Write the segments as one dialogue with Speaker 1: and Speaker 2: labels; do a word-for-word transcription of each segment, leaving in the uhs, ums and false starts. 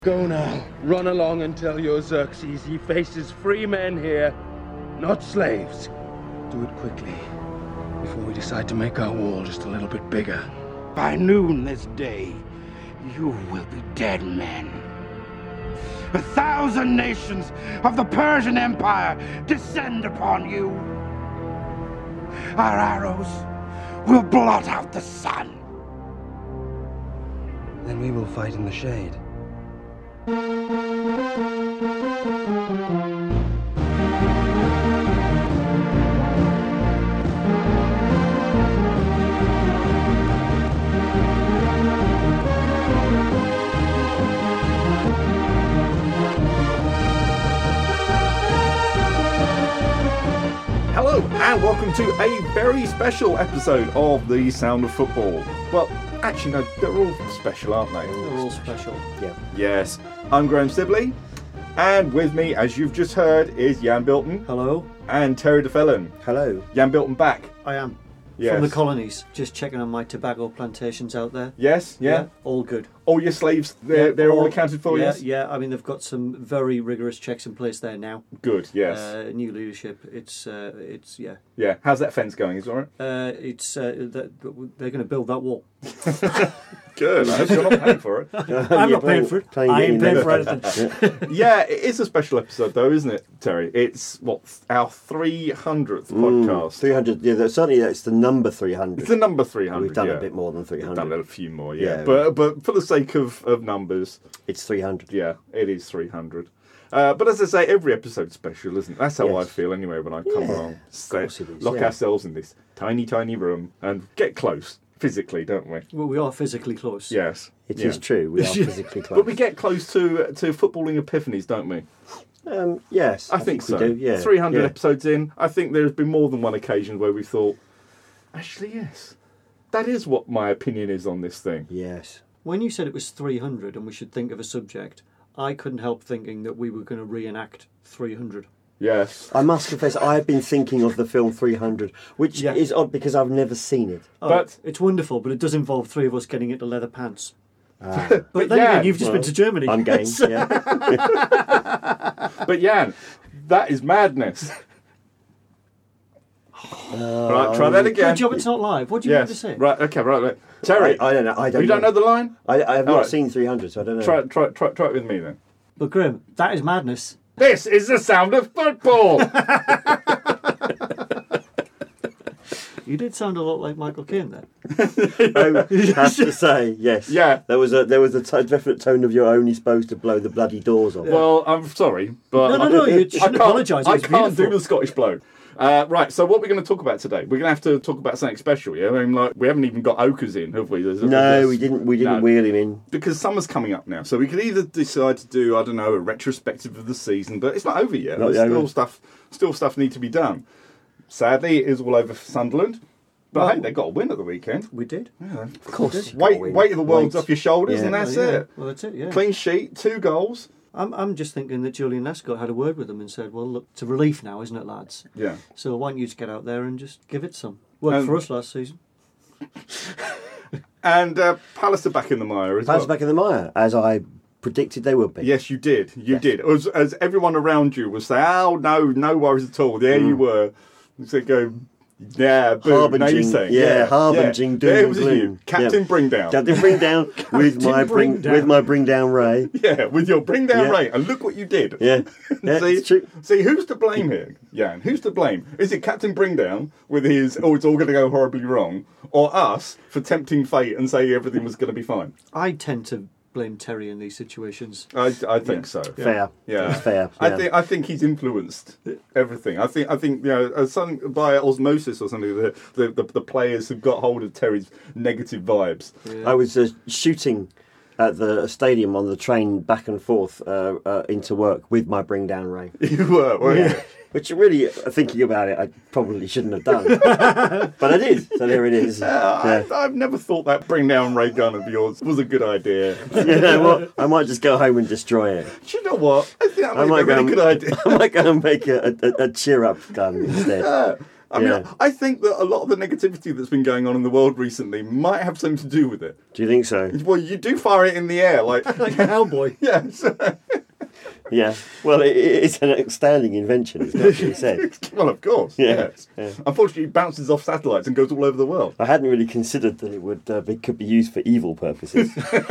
Speaker 1: Go now. Run along and tell your Xerxes he faces free men here, not slaves. Do it quickly, before we decide to make our wall just a little bit bigger.
Speaker 2: By noon this day, you will be dead men. A thousand nations of the Persian Empire descend upon you. Our arrows will blot out the sun.
Speaker 1: Then we will fight in the shade.
Speaker 3: Hello and welcome to a very special episode of The Sound of Football. Well, actually no, they're all special, aren't they?
Speaker 4: They're all special.
Speaker 3: Yeah. Yes. I'm Graham Sibley, and with me, as you've just heard, is Jan Bilton.
Speaker 4: Hello.
Speaker 3: And Terry DeFellon.
Speaker 5: Hello.
Speaker 3: Jan Bilton back.
Speaker 4: I am.
Speaker 3: Yes.
Speaker 4: From the colonies, just checking on my tobacco plantations out there.
Speaker 3: Yes, yeah.
Speaker 4: yeah all good.
Speaker 3: All your slaves, they're,
Speaker 4: Yeah,
Speaker 3: they're all, all accounted for,
Speaker 4: yeah,
Speaker 3: yes?
Speaker 4: Yeah, I mean, they've got some very rigorous checks in place there now.
Speaker 3: Good, yes.
Speaker 4: Uh, new leadership, it's, uh, it's yeah.
Speaker 3: Yeah, how's that fence going? Is it all right?
Speaker 4: Uh, it's, uh, that, they're going to build that wall.
Speaker 3: Good, I hope you're not paying for it.
Speaker 4: I'm not paying for it. I ain't paying for anything.
Speaker 3: Yeah, it is a special episode though, isn't it, Terry? It's, what, our three hundredth mm, podcast.
Speaker 5: three hundred, yeah, certainly it's the number three hundred.
Speaker 3: It's the number three hundred,
Speaker 5: We've done
Speaker 3: yeah.
Speaker 5: a bit more than three hundred.
Speaker 3: We've done a few more, yeah.
Speaker 5: yeah
Speaker 3: but but for the sake of, of numbers...
Speaker 5: It's three hundred.
Speaker 3: Yeah, it is three hundred. Uh, but as I say, every episode's special, isn't it? That's how
Speaker 5: yes.
Speaker 3: I feel anyway when I come
Speaker 5: yeah,
Speaker 3: along. So,
Speaker 5: is,
Speaker 3: lock
Speaker 5: yeah.
Speaker 3: ourselves in this tiny, tiny room and get close. Physically, don't we?
Speaker 4: Well, we are physically close.
Speaker 3: Yes.
Speaker 5: It
Speaker 3: yeah.
Speaker 5: is true, we are physically close.
Speaker 3: But we get close to to footballing epiphanies, don't we?
Speaker 5: Um, yes.
Speaker 3: I,
Speaker 5: I
Speaker 3: think,
Speaker 5: think
Speaker 3: so.
Speaker 5: we do, yeah.
Speaker 3: three hundred
Speaker 5: yeah.
Speaker 3: episodes in, I think there's been more than one occasion where we thought, actually, yes, that is what my opinion is on this thing.
Speaker 5: Yes.
Speaker 4: When you said it was three hundred and we should think of a subject, I couldn't help thinking that we were going to reenact three hundred.
Speaker 3: Yes.
Speaker 5: I must confess, I've been thinking of the film three hundred, which
Speaker 4: yeah.
Speaker 5: is odd because I've never seen it.
Speaker 4: Oh,
Speaker 3: but
Speaker 4: it's wonderful, but it does involve three of us getting into leather pants.
Speaker 5: Ah.
Speaker 4: But,
Speaker 3: but
Speaker 4: then
Speaker 3: Jan,
Speaker 4: again, you've just
Speaker 5: well,
Speaker 4: been to Germany.
Speaker 5: I'm game, yeah.
Speaker 3: But Jan, that is madness.
Speaker 5: Uh,
Speaker 3: right, try that again.
Speaker 4: Good job it's not live. What do you
Speaker 3: yes.
Speaker 4: want to say?
Speaker 3: Right, okay, right, right. Terry,
Speaker 5: I, I don't know. I don't
Speaker 3: you
Speaker 5: know.
Speaker 3: don't know the line?
Speaker 5: I, I have not
Speaker 3: All right.
Speaker 5: seen three hundred, so I don't know.
Speaker 3: Try, try, try, try it with me then.
Speaker 4: But Graham, that is madness.
Speaker 3: This is the sound of football.
Speaker 4: You did sound a lot like Michael Caine then.
Speaker 5: I have to say, yes.
Speaker 3: Yeah.
Speaker 5: There was a there was a t- definite tone of you're only supposed to blow the bloody doors off.
Speaker 3: Well, I'm sorry, but
Speaker 4: No, no, no, you
Speaker 3: I
Speaker 4: shouldn't
Speaker 3: can't,
Speaker 4: apologise. It
Speaker 3: I
Speaker 4: was
Speaker 3: can't
Speaker 4: beautiful.
Speaker 3: do the Scottish blow. Uh, right, so what we're going to talk about today? We're going to have to talk about something special, yeah? I mean, like, we haven't even got Oakers in, have we? There's,
Speaker 5: No,
Speaker 3: there's,
Speaker 5: we didn't. We didn't
Speaker 3: no.
Speaker 5: wheel him in.
Speaker 3: Because summer's coming up now, so we could either decide to do, I don't know, a retrospective of the season, but it's not over yet.
Speaker 5: Not
Speaker 3: There's
Speaker 5: over.
Speaker 3: still stuff, still stuff need to be done. Sadly, it is all over for Sunderland. But
Speaker 4: Well,
Speaker 3: hey, they got a win at the weekend.
Speaker 4: We did.
Speaker 3: Yeah.
Speaker 5: Of course.
Speaker 3: Weight, weight of the world's
Speaker 5: Weight.
Speaker 3: off your shoulders,
Speaker 5: Yeah.
Speaker 3: and that's
Speaker 4: Well, yeah.
Speaker 3: it.
Speaker 4: Well, that's it, yeah.
Speaker 3: Clean sheet, two goals.
Speaker 4: I'm, I'm just thinking that Julian Lescott had a word with them and said, well, look, it's a relief now, isn't it, lads?
Speaker 3: Yeah.
Speaker 4: So I want you to get out there and just give it some. Worked
Speaker 3: Um,
Speaker 4: for us last season.
Speaker 3: And uh, Palace are back in the mire as
Speaker 5: Palace
Speaker 3: well.
Speaker 5: back in the mire, as I predicted they would be.
Speaker 3: Yes, you did. You
Speaker 5: Yes.
Speaker 3: did. As, as everyone around you was saying, oh, no, no worries at all. There you were. So go, yeah, boom. Now you're
Speaker 5: Harbinging,
Speaker 3: saying,
Speaker 5: yeah, harbinging doom
Speaker 3: There
Speaker 5: and
Speaker 3: was
Speaker 5: gloom.
Speaker 3: you, Captain
Speaker 5: Yeah.
Speaker 3: Bringdown.
Speaker 5: Captain Bring Down with my bring,
Speaker 4: Bring Down.
Speaker 5: with my bring down Ray.
Speaker 3: Yeah, with your Bring Down
Speaker 5: Yeah.
Speaker 3: Ray. And look what you did.
Speaker 5: Yeah, yeah,
Speaker 3: see,
Speaker 5: it's true.
Speaker 3: see, who's to blame here, Jan? Who's to blame? Is it Captain Bringdown with his, oh, it's all going to go horribly wrong, or us for tempting fate and saying everything was going to be fine?
Speaker 4: I tend to blame Terry in these situations.
Speaker 3: I, I think so.
Speaker 5: Fair.
Speaker 3: Yeah,
Speaker 5: It's fair.
Speaker 3: I
Speaker 5: yeah.
Speaker 3: think I think he's influenced everything. I think I think you know, as some, by osmosis or something, the, the the the players have got hold of Terry's negative vibes.
Speaker 4: Yeah.
Speaker 5: I was uh, shooting at the stadium on the train back and forth uh, uh, into work with my bring down Ray.
Speaker 3: You were, weren't you?
Speaker 5: Yeah. Which really, thinking about it, I probably shouldn't have done. But I did, so there it is.
Speaker 3: Yeah,
Speaker 5: Yeah.
Speaker 3: I, I've never thought that bring down ray gun of yours was a good idea.
Speaker 5: You know what? I might just go home and destroy it.
Speaker 3: Do you know what? I think that
Speaker 5: I
Speaker 3: might
Speaker 5: might
Speaker 3: be a
Speaker 5: go
Speaker 3: really
Speaker 5: and,
Speaker 3: good idea.
Speaker 5: I might go and make a, a, a cheer up gun instead.
Speaker 3: Yeah. I mean,
Speaker 5: Yeah.
Speaker 3: I think that a lot of the negativity that's been going on in the world recently might have something to do with it.
Speaker 5: Do you think so?
Speaker 3: Well, you do fire it in the air, like,
Speaker 4: Like a cowboy.
Speaker 3: yeah. So,
Speaker 5: Yeah. Well, it, it's an outstanding invention, it's got to be said.
Speaker 3: well, of course.
Speaker 5: Yeah,
Speaker 3: Yes.
Speaker 5: yeah.
Speaker 3: Unfortunately, it bounces off satellites and goes all over the world.
Speaker 5: I hadn't really considered that it would uh, be, could be used for evil purposes.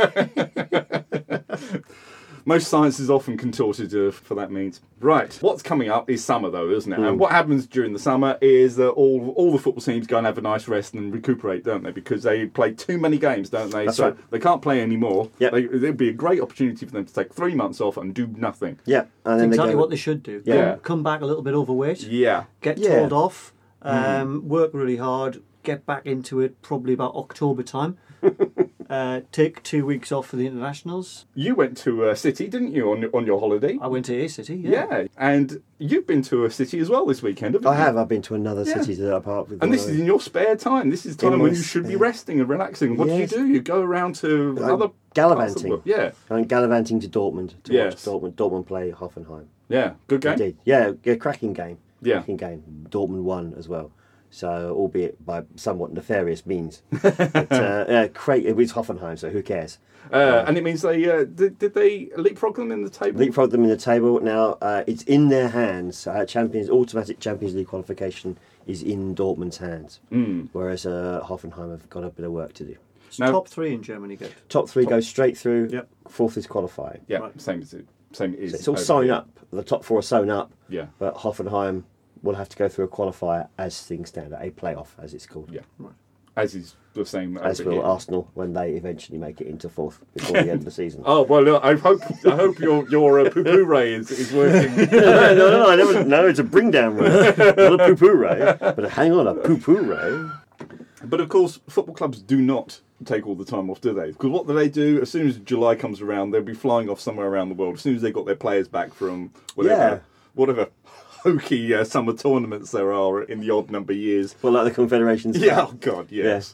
Speaker 3: Most science is often contorted uh, for that means. Right. What's coming up is summer, though, isn't it?
Speaker 5: Mm.
Speaker 3: And what happens during the summer is that all all the football teams go and have a nice rest and recuperate, don't they? Because they play too many games, don't they?
Speaker 5: That's
Speaker 3: so
Speaker 5: right.
Speaker 3: they can't play anymore.
Speaker 5: Yep.
Speaker 3: They, it'd be a great opportunity for them to take three months off and do nothing.
Speaker 5: Yeah, and then
Speaker 4: Exactly
Speaker 5: they go,
Speaker 4: what they should do.
Speaker 3: Yeah.
Speaker 4: Come, come back a little bit overweight.
Speaker 3: Yeah.
Speaker 4: Get
Speaker 5: Yeah.
Speaker 4: told off. Um, Work really hard. Get back into it probably about October time. uh, take two weeks off for the internationals.
Speaker 3: You went to a city, didn't you, on on your holiday?
Speaker 4: I went to A City. Yeah.
Speaker 3: Yeah. And you've been to a city as well this weekend, haven't
Speaker 5: I
Speaker 3: you?
Speaker 5: have. I've been to another
Speaker 3: Yeah.
Speaker 5: city that apart with.
Speaker 3: And
Speaker 5: one
Speaker 3: this
Speaker 5: of-
Speaker 3: is in your spare time. This is time
Speaker 5: In
Speaker 3: when
Speaker 5: my
Speaker 3: you should be
Speaker 5: spare-
Speaker 3: resting and relaxing. What
Speaker 5: Yes.
Speaker 3: do you do? You go around to
Speaker 5: I'm
Speaker 3: other parts of the
Speaker 5: gallivanting.
Speaker 3: world. Yeah.
Speaker 5: I went gallivanting to Dortmund to
Speaker 3: Yes.
Speaker 5: watch Dortmund, Dortmund play Hoffenheim.
Speaker 3: Yeah. Good game.
Speaker 5: Indeed. Yeah, a cracking game.
Speaker 3: Yeah.
Speaker 5: Cracking game. Dortmund won as well. So, albeit by somewhat nefarious means. but, uh, yeah, great. It was Hoffenheim, so who cares?
Speaker 3: Uh, and it means they uh, did, did they leapfrog them in the table?
Speaker 5: Leapfrog them in the table. Now, uh, it's in their hands. Uh, Champions Automatic Champions League qualification is in Dortmund's hands.
Speaker 3: Mm.
Speaker 5: Whereas uh, Hoffenheim have got a bit of work to do.
Speaker 4: So
Speaker 3: Now-
Speaker 4: top three in Germany get.
Speaker 5: Top three goes straight through.
Speaker 4: Yep.
Speaker 5: Fourth is qualifying.
Speaker 3: Yeah,
Speaker 4: Right.
Speaker 3: same as it. Same is.
Speaker 5: So it's all
Speaker 3: over
Speaker 5: sewn
Speaker 3: here.
Speaker 5: up. The top four are sewn up.
Speaker 3: Yeah,
Speaker 5: But Hoffenheim will have to go through a qualifier as things stand, a playoff as it's called.
Speaker 3: yeah.
Speaker 4: Right.
Speaker 3: As is the same.
Speaker 5: As
Speaker 3: over
Speaker 5: will
Speaker 3: here.
Speaker 5: Arsenal when they eventually make it into fourth before the end of the season.
Speaker 3: Oh well, look, I hope I hope your your uh, poo-poo ray is, is working.
Speaker 5: no, no, no, I never. No, it's a bring down ray, not a poo poo ray. But hang on, a poo poo ray.
Speaker 3: But of course, football clubs do not take all the time off, do they? Because what do they do? As soon as July comes around, they'll be flying off somewhere around the world. As soon as they got their players back from whatever,
Speaker 5: Yeah.
Speaker 3: whatever hokey uh, summer tournaments there are in the odd number years.
Speaker 5: Well, like the Confederations.
Speaker 3: Yeah,
Speaker 5: Cup.
Speaker 3: oh God, yes.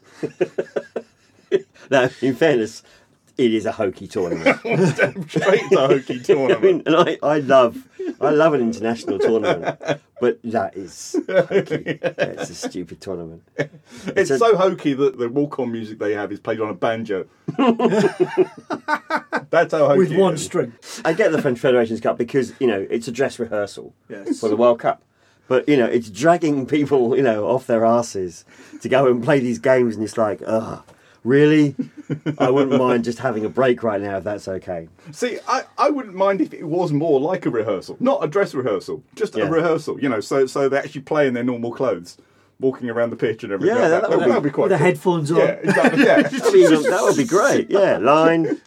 Speaker 5: Now, in fairness, it is a hokey tournament.
Speaker 3: Straight to hokey
Speaker 5: I
Speaker 3: tournament.
Speaker 5: mean, and I, I love, I love an international tournament, but that is hokey. It's a stupid tournament.
Speaker 3: It's
Speaker 5: a-
Speaker 3: so hokey that the walk-on music they have is played on a banjo. That's how hokey
Speaker 4: With
Speaker 3: it
Speaker 4: one
Speaker 3: is.
Speaker 4: string.
Speaker 5: I get the Confederations Cup because you know it's a dress rehearsal
Speaker 4: Yes.
Speaker 5: for the World Cup. But you know, it's dragging people, you know, off their asses to go and play these games, and it's like, ugh, really? I wouldn't mind just having a break right now if that's okay.
Speaker 3: See, I, I wouldn't mind if it was more like a rehearsal, not a dress rehearsal, just
Speaker 5: Yeah.
Speaker 3: a rehearsal. You know, so so they actually play in their normal clothes, walking around the pitch and everything.
Speaker 5: Yeah,
Speaker 3: like
Speaker 5: that would be-
Speaker 3: would be quite.
Speaker 4: With the
Speaker 3: cool.
Speaker 4: headphones on.
Speaker 3: Yeah, exactly. Yeah,
Speaker 5: That'd be, that would be great. Yeah, line.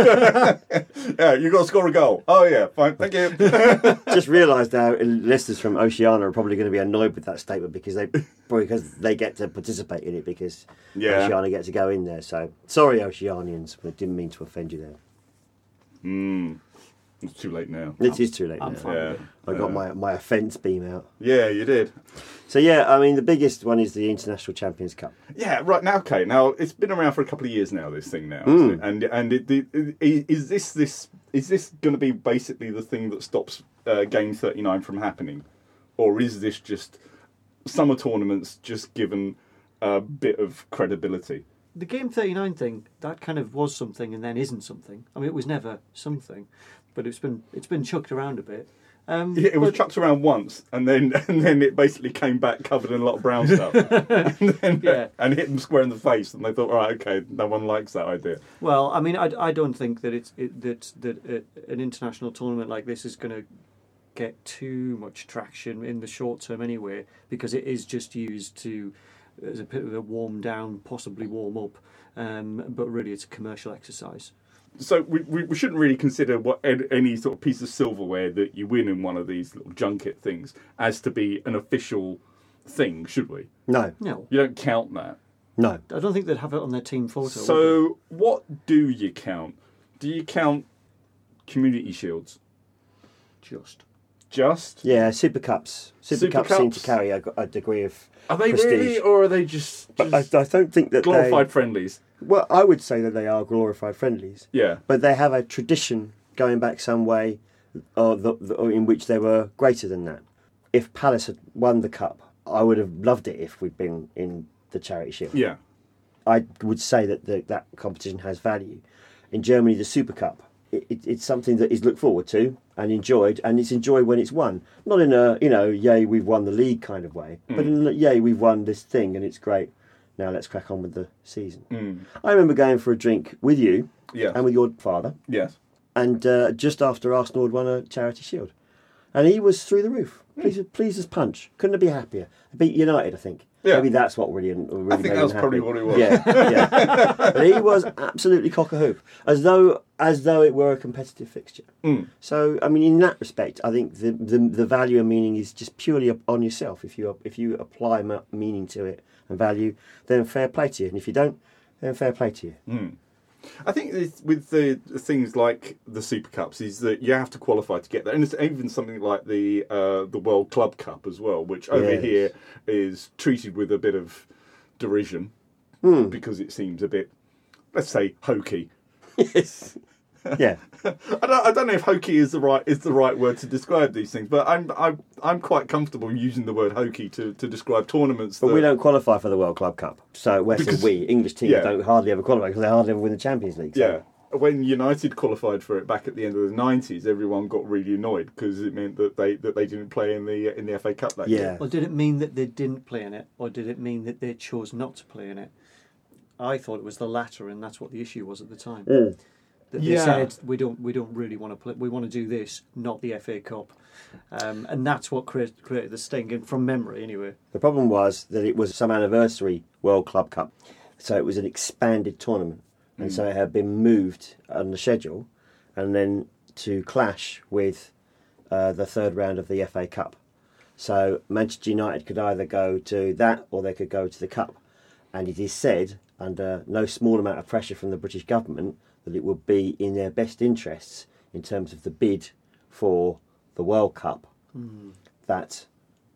Speaker 3: yeah. You got to score a goal. Oh yeah, fine, thank you.
Speaker 5: Just realised now, listeners from Oceania are probably going to be annoyed with that statement because they because they get to participate in it because
Speaker 3: Yeah.
Speaker 5: Oceania get to go in there. So sorry, Oceanians, but didn't mean to offend you there.
Speaker 3: Mm, it's too late now.
Speaker 5: It is too late
Speaker 4: I'm
Speaker 5: now.
Speaker 4: fine.
Speaker 3: Yeah,
Speaker 5: I got my, my offence beam out.
Speaker 3: yeah, you did.
Speaker 5: So yeah, I mean the biggest one is the International Champions Cup.
Speaker 3: Yeah, right now. Okay, now it's been around for a couple of years now. This thing now, isn't it? and and it, it, it, is this this is this going to be basically the thing that stops uh, Game thirty-nine from happening, or is this just summer tournaments just given a bit of credibility?
Speaker 4: The Game thirty-nine thing, that kind of was something and then isn't something. I mean, it was never something, but it's been it's been chucked around a bit. Um,
Speaker 3: Yeah, it was
Speaker 4: but-
Speaker 3: chucked around once, and then and then it basically came back covered in a lot of brown stuff, and, then,
Speaker 4: Yeah.
Speaker 3: and hit them square in the face, and they thought, all right, okay, no one likes that idea.
Speaker 4: Well, I mean, I, I don't think that it's it, that that uh, an international tournament like this is going to get too much traction in the short term anyway, because it is just used to as a bit of a warm down, possibly warm up, um, but really it's a commercial exercise.
Speaker 3: So we, we, we shouldn't really consider what ed- any sort of piece of silverware that you win in one of these little junket things as to be an official thing, should we?
Speaker 5: No,
Speaker 4: No,
Speaker 3: You don't count that.
Speaker 5: no.
Speaker 4: I don't think they'd have it on their team photo. would they?
Speaker 3: So what do you count? Do you count community shields?
Speaker 4: just
Speaker 3: Just?
Speaker 5: Yeah, Super Cups. Super,
Speaker 3: Super
Speaker 5: Cups, seem to
Speaker 3: Cups.
Speaker 5: carry a, a degree of
Speaker 3: Are they
Speaker 5: prestige.
Speaker 3: really, or are they just,
Speaker 5: But I,
Speaker 3: just
Speaker 5: I don't think that
Speaker 3: glorified
Speaker 5: they.
Speaker 3: friendlies?
Speaker 5: Well, I would say that they are glorified friendlies,
Speaker 3: Yeah.
Speaker 5: but they have a tradition going back some way, or the, the, or in which they were greater than that. If Palace had won the cup I would have loved it if we'd been in the Charity Shield.
Speaker 3: Yeah.
Speaker 5: I would say that the, that competition has value. In Germany, the Super Cup, it, it, it's something that is looked forward to and enjoyed, and it's enjoyed when it's won. Not in a, you know, yay, we've won the league kind of way, mm. but in a, yay, we've won this thing and it's great. Now let's crack on with the season. Mm. I remember going for a drink with you
Speaker 3: yes.
Speaker 5: and with your father.
Speaker 3: Yes.
Speaker 5: And uh, just after Arsenal had won a Charity Shield. And he was through the roof. Pleased, mm. pleased as punch. Couldn't have been happier. Beat United, I think.
Speaker 3: Yeah.
Speaker 5: Maybe that's what really, really
Speaker 3: I think
Speaker 5: made
Speaker 3: that's
Speaker 5: him
Speaker 3: probably
Speaker 5: happy.
Speaker 3: what it was.
Speaker 5: Yeah, yeah. But he was absolutely cock a hoop, as though as though it were a competitive fixture.
Speaker 3: Mm.
Speaker 5: So, I mean, in that respect, I think the, the the value and meaning is just purely up on yourself. If you if you apply meaning to it and value, then fair play to you. And if you don't, then fair play to you.
Speaker 3: Mm. I think it's, with the things like the Super Cups is that you have to qualify to get there, and it's even something like the uh, the World Club Cup as well, which over
Speaker 5: Yes.
Speaker 3: here is treated with a bit of derision
Speaker 5: Mm.
Speaker 3: because it seems a bit, let's say, hokey.
Speaker 5: Yes. Yeah.
Speaker 3: I don't, I don't know if hokey is the right is the right word to describe these things, but I'm I'm I'm quite comfortable using the word hokey to, to describe tournaments.
Speaker 5: But
Speaker 3: that,
Speaker 5: we don't qualify for the World Club Cup. So, West
Speaker 3: Because-
Speaker 5: we, English teams,
Speaker 3: yeah.
Speaker 5: don't hardly ever qualify because they hardly ever win the Champions League. So.
Speaker 3: Yeah. When United qualified for it back at the end of the nineties, everyone got really annoyed because it meant that they that they didn't play in the in the F A Cup that
Speaker 5: Yeah.
Speaker 3: year.
Speaker 4: Or did it mean that they didn't play in it, or did it mean that they chose not to play in it? I thought it was the latter, and that's what the issue was at the time.
Speaker 5: Mm.
Speaker 4: That they
Speaker 3: Yeah.
Speaker 4: said we don't we don't really want to play. We want to do this, not the F A Cup, um, and that's what created, created the sting. And from memory, anyway.
Speaker 5: The problem was that it was some anniversary World Club Cup. So it was an expanded tournament. And so it had been moved on the schedule and then to clash with uh, the third round of the F A Cup. So Manchester United could either go to that or they could go to the Cup. And it is said, under no small amount of pressure from the British government, that it would be in their best interests in terms of the bid for the World Cup mm. that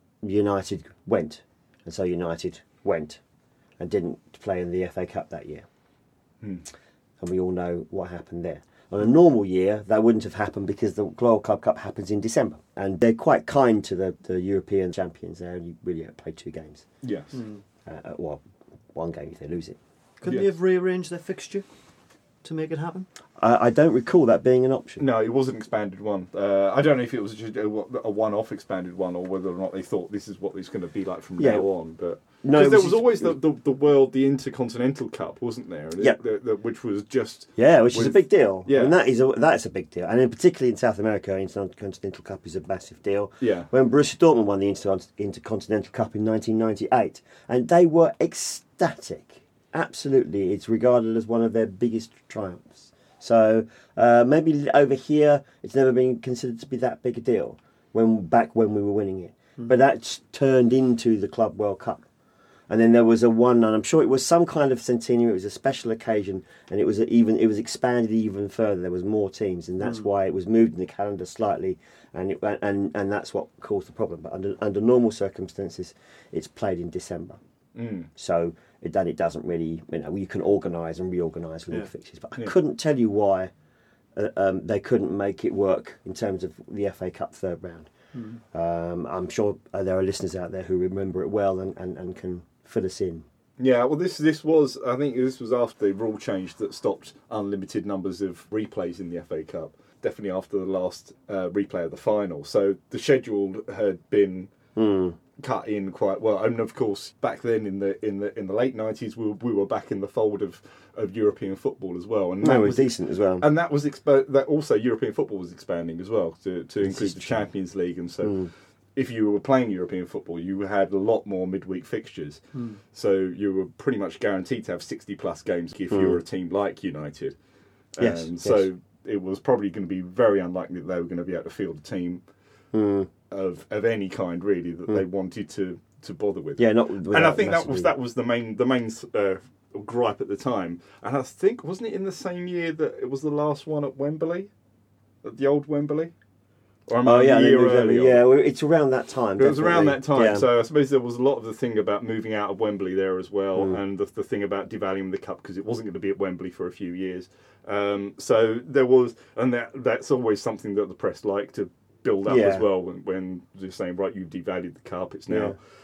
Speaker 5: United went. And so United went and didn't play in the F A Cup that year. Mm. And we all know what happened there. On a normal year, that wouldn't have happened because the World Club Cup happens in December. And they're quite kind to the, the European champions. They only really play two games.
Speaker 3: Yes.
Speaker 4: Mm.
Speaker 5: Uh, well, one game if they lose it.
Speaker 4: Couldn't
Speaker 3: Yes.
Speaker 4: they have rearranged their fixture to make it happen?
Speaker 5: I, I don't recall that being an option.
Speaker 3: No, it was an expanded one. Uh, I don't know if it was just a, a one-off expanded one or whether or not they thought this is what it's going to be like from
Speaker 5: Yeah.
Speaker 3: now on. But
Speaker 5: No,
Speaker 3: because
Speaker 5: it
Speaker 3: there
Speaker 5: was
Speaker 3: was always the, the, the world, the Intercontinental Cup, wasn't there? And it-
Speaker 5: Yeah.
Speaker 3: the, the, which was just
Speaker 5: Yeah, which is a
Speaker 3: with-
Speaker 5: big deal.
Speaker 3: Yeah.
Speaker 5: I mean, that is a, that's a big deal. And in particularly in South America, Intercontinental Cup is a massive deal.
Speaker 3: Yeah.
Speaker 5: When Borussia Dortmund won the Inter- Intercontinental Cup in nineteen ninety-eight, and they were ecstatic. Absolutely, it's regarded as one of their biggest triumphs. So uh, maybe over here, it's never been considered to be that big a deal. When back when we were winning it, mm. but that's turned into the Club World Cup. And then there was a one, and I'm sure it was some kind of centenary. It was a special occasion, and it was a even it was expanded even further. There was more teams, and that's mm. why it was moved in the calendar slightly, and it, and and that's what caused the problem. But under under normal circumstances, it's played in December.
Speaker 3: Mm.
Speaker 5: So it then it doesn't really, you know, you can organise and reorganise league
Speaker 3: Yeah.
Speaker 5: fixtures. But I
Speaker 3: Yeah.
Speaker 5: couldn't tell you why uh, um, they couldn't make it work in terms of the F A Cup third round. Mm. Um, I'm sure uh, there are listeners out there who remember it well and, and, and can fill us in.
Speaker 3: Yeah, well, this this was I think this was after the rule change that stopped unlimited numbers of replays in the F A Cup. Definitely after the last uh, replay of the final. So the schedule had been
Speaker 5: Mm.
Speaker 3: cut in quite well, and of course back then in the in the in the late nineties we were, we were back in the fold of, of European football as well, and
Speaker 5: No,
Speaker 3: that
Speaker 5: it was decent as well.
Speaker 3: and that was expo- that also European football was expanding as well to to
Speaker 5: This
Speaker 3: include
Speaker 5: is
Speaker 3: the
Speaker 5: true.
Speaker 3: Champions League, and so.
Speaker 5: Mm.
Speaker 3: If you were playing European football, you had a lot more midweek fixtures,
Speaker 4: Mm.
Speaker 3: so you were pretty much guaranteed to have sixty plus games if
Speaker 5: Mm.
Speaker 3: you were a team like United.
Speaker 5: Yes,
Speaker 3: And
Speaker 5: yes.
Speaker 3: so it was probably going to be very unlikely that they were going to be able to field a team
Speaker 5: Mm.
Speaker 3: of of any kind really that
Speaker 5: Mm.
Speaker 3: they wanted to, to bother with.
Speaker 5: Yeah, not.
Speaker 3: and I
Speaker 5: without
Speaker 3: think that was
Speaker 5: massively-
Speaker 3: that was the main the main uh, gripe at the time. And I think wasn't it in the same year that it was the last one at Wembley, at the old Wembley? Or am I
Speaker 5: Oh
Speaker 3: a
Speaker 5: yeah, they
Speaker 3: year
Speaker 5: moved over-
Speaker 3: earlier?
Speaker 5: yeah. Well, it's around that time.
Speaker 3: It was around that
Speaker 5: definitely.
Speaker 3: time,
Speaker 5: Yeah.
Speaker 3: so I suppose there was a lot of the thing about moving out of Wembley there as well,
Speaker 5: Mm.
Speaker 3: and the, the thing about devaluing the cup because it wasn't going to be at Wembley for a few years. Um, so there was, and that that's always something that the press like to build up
Speaker 5: Yeah.
Speaker 3: as well when, when they're saying, right, you've devalued the cup, it's now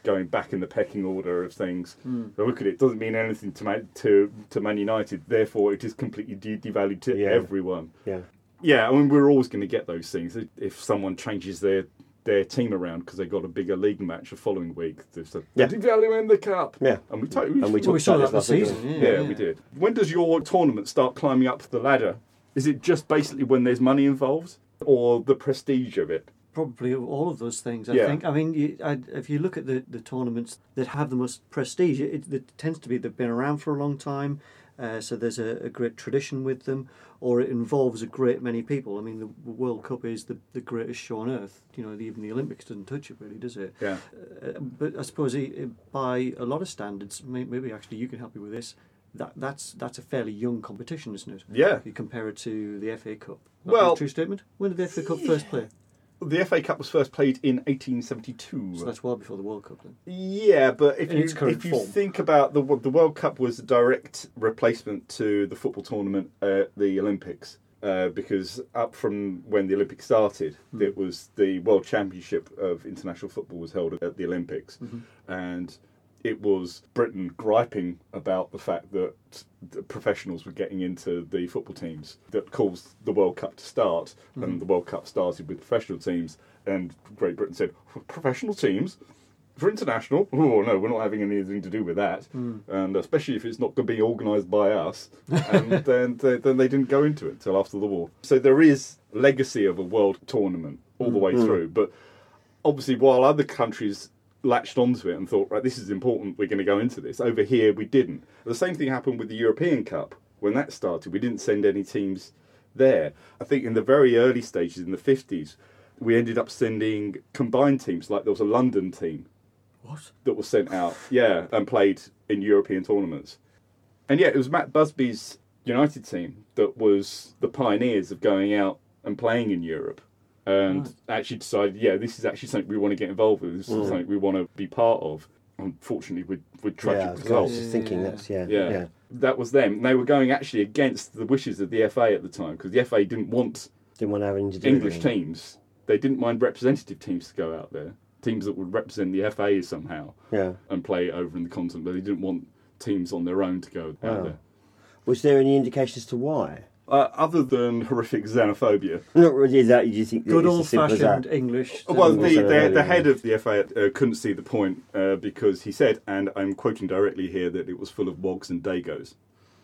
Speaker 3: going back in the pecking order of things. Mm. But look at it, it doesn't mean anything to Man, to, to Man United, therefore it is completely de- devalued to
Speaker 5: yeah.
Speaker 3: everyone.
Speaker 5: Yeah.
Speaker 3: Yeah, I mean, we're always going to get those things. If someone changes their, their team around because they got a bigger league match the following week, there's a
Speaker 5: yeah.
Speaker 3: devaluing the cup.
Speaker 5: Yeah.
Speaker 3: And we, totally,
Speaker 5: and we,
Speaker 4: well, we saw that this season.
Speaker 3: Yeah,
Speaker 4: yeah,
Speaker 3: yeah,
Speaker 4: yeah,
Speaker 3: we did. When does your tournament start climbing up the ladder? Is it just basically when there's money involved, or the prestige of it?
Speaker 4: Probably all of those things, I
Speaker 3: yeah.
Speaker 4: think. I mean, you, I, if you look at the, the tournaments that have the most prestige, it, it tends to be they've been around for a long time, uh, so there's a, a great tradition with them, or it involves a great many people. I mean, the World Cup is the, the greatest show on earth. You know, even the Olympics doesn't touch it, really, does it?
Speaker 3: Yeah.
Speaker 4: Uh, but I suppose it, by a lot of standards, maybe actually you can help me with this, That that's that's a fairly young competition, isn't it?
Speaker 3: Yeah.
Speaker 4: If you compare it to the F A Cup. That
Speaker 3: well,
Speaker 4: a true statement. When did the F A Cup first play?
Speaker 3: The F A Cup was first played in eighteen seventy-two.
Speaker 4: So that's well before the World Cup, then.
Speaker 3: Yeah, but if
Speaker 4: In
Speaker 3: you
Speaker 4: its current
Speaker 3: if you
Speaker 4: form.
Speaker 3: think about the the World Cup was a direct replacement to the football tournament at the Olympics. Uh, because up from when the Olympics started, mm. it was the World Championship of International Football was held at the Olympics, mm-hmm. and it was Britain griping about the fact that the professionals were getting into the football teams that caused the World Cup to start, mm-hmm. and the World Cup started with professional teams, and Great Britain said, professional teams? For international? Oh, no, we're not having anything to do with that, mm. and especially if it's not going to be organised by us, and then, they, then they didn't go into it until after the war. So there is legacy of a world tournament all mm. the way mm. through, but obviously while other countries latched onto it and thought, right, this is important, we're going to go into this. Over here, we didn't. The same thing happened with the European Cup. When that started, we didn't send any teams there. I think in the very early stages, in the fifties, we ended up sending combined teams, like there was a London team.
Speaker 4: What?
Speaker 3: That was sent out, yeah, and played in European tournaments. And yeah, it was Matt Busby's United team that was the pioneers of going out and playing in Europe. And right. actually decided, yeah, this is actually something we want to get involved with. This is mm. something we want to be part of. Unfortunately, with, with tragic
Speaker 5: yeah,
Speaker 3: results.
Speaker 5: I was just thinking that's, yeah,
Speaker 3: yeah.
Speaker 5: yeah.
Speaker 3: That was them. They were going actually against the wishes of the F A at the time, because the F A didn't want,
Speaker 5: didn't want to have anything to do
Speaker 3: English
Speaker 5: with
Speaker 3: teams. They didn't mind representative teams to go out there. Teams that would represent the F A somehow
Speaker 5: yeah.
Speaker 3: and play over in the continent, but they didn't want teams on their own to go
Speaker 5: wow.
Speaker 3: out there.
Speaker 5: Was there any indication as to why?
Speaker 3: Uh, other than horrific xenophobia.
Speaker 5: Not really, is that you think
Speaker 4: good
Speaker 5: it's
Speaker 4: old
Speaker 5: as simple as
Speaker 4: fashioned
Speaker 5: that?
Speaker 4: English.
Speaker 3: Well, the,
Speaker 5: Also,
Speaker 3: the,
Speaker 5: uh,
Speaker 3: the head of the F A uh, couldn't see the point uh, because he said, and I'm quoting directly here, that it was full of wogs and dagos.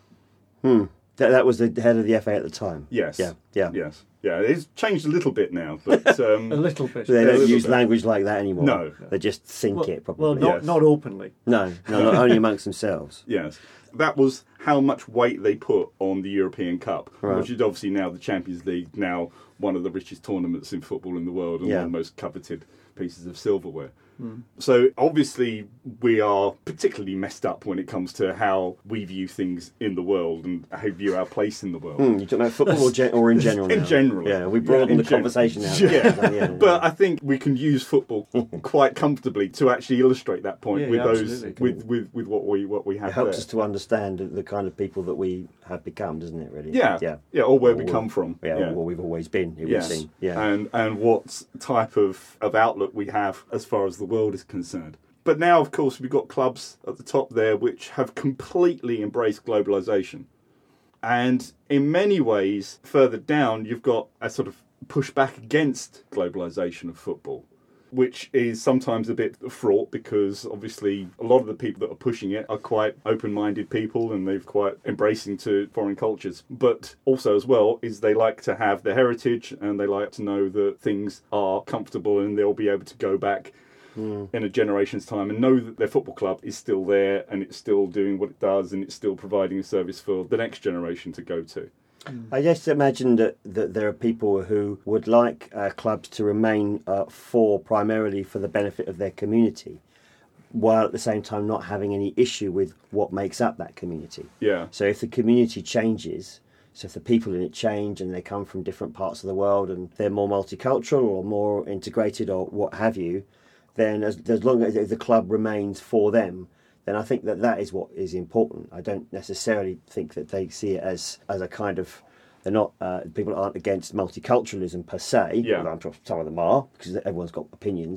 Speaker 5: Hmm. That, that was the head of the F A at the time?
Speaker 3: Yes.
Speaker 5: Yeah. Yeah.
Speaker 3: Yes. Yeah, it's changed a little bit now, but... Um,
Speaker 4: a little bit.
Speaker 5: They
Speaker 3: a
Speaker 5: don't
Speaker 3: little
Speaker 5: use
Speaker 3: bit.
Speaker 5: language like that anymore.
Speaker 3: No.
Speaker 5: They just think
Speaker 4: well,
Speaker 5: it, probably.
Speaker 4: Well, not,
Speaker 3: Yes.
Speaker 4: not openly.
Speaker 5: No, no, not only amongst themselves.
Speaker 3: Yes. That was how much weight they put on the European Cup,
Speaker 5: right.
Speaker 3: which is obviously now the Champions League, now one of the richest tournaments in football in the world and
Speaker 5: yeah.
Speaker 3: one of the most coveted pieces of silverware. Mm. So obviously we are particularly messed up when it comes to how we view things in the world and how we view our place in the world.
Speaker 5: Mm, you're talking about football or, gen- or in general?
Speaker 3: In
Speaker 5: now?
Speaker 3: general.
Speaker 5: Yeah, we broadened
Speaker 3: yeah,
Speaker 5: the
Speaker 3: gen-
Speaker 5: conversation out.
Speaker 3: Yeah.
Speaker 5: yeah, yeah.
Speaker 3: But I think we can use football quite comfortably to actually illustrate that point
Speaker 4: yeah,
Speaker 3: with
Speaker 4: yeah,
Speaker 3: those
Speaker 4: absolutely.
Speaker 3: with, with, with what we what we have
Speaker 5: It helps
Speaker 3: there.
Speaker 5: us to understand the kind of people that we have become, doesn't it, really?
Speaker 3: Yeah.
Speaker 5: Yeah,
Speaker 3: yeah or where
Speaker 5: or
Speaker 3: we
Speaker 5: we,
Speaker 3: come from.
Speaker 5: Yeah,
Speaker 3: yeah.
Speaker 5: or we've always been, it
Speaker 3: Yes.
Speaker 5: would seem. Yeah.
Speaker 3: And, and what type of, of outlook we have as far as the world is concerned. But now, of course, we've got clubs at the top there which have completely embraced globalisation. And in many ways, further down, you've got a sort of pushback against globalisation of football, which is sometimes a bit fraught because obviously a lot of the people that are pushing it are quite open-minded people and they're quite embracing to foreign cultures. But also as well is they like to have their heritage and they like to know that things are comfortable and they'll be able to go back Mm. in a generation's time and know that their football club is still there and it's still doing what it does and it's still providing a service for the next generation to go to.
Speaker 5: Mm. I just imagine that, that there are people who would like uh, clubs to remain uh, for primarily for the benefit of their community, while at the same time not having any issue with what makes up that community.
Speaker 3: Yeah.
Speaker 5: So if the community changes, so if the people in it change and they come from different parts of the world and they're more multicultural or more integrated or what have you, then as, as long as the club remains for them, then I think that that is what is important. I don't necessarily think that they see it as, as a kind of, they're not, uh, people aren't against multiculturalism per se,
Speaker 3: yeah.
Speaker 5: although I'm sure some of them are, because everyone's got opinions,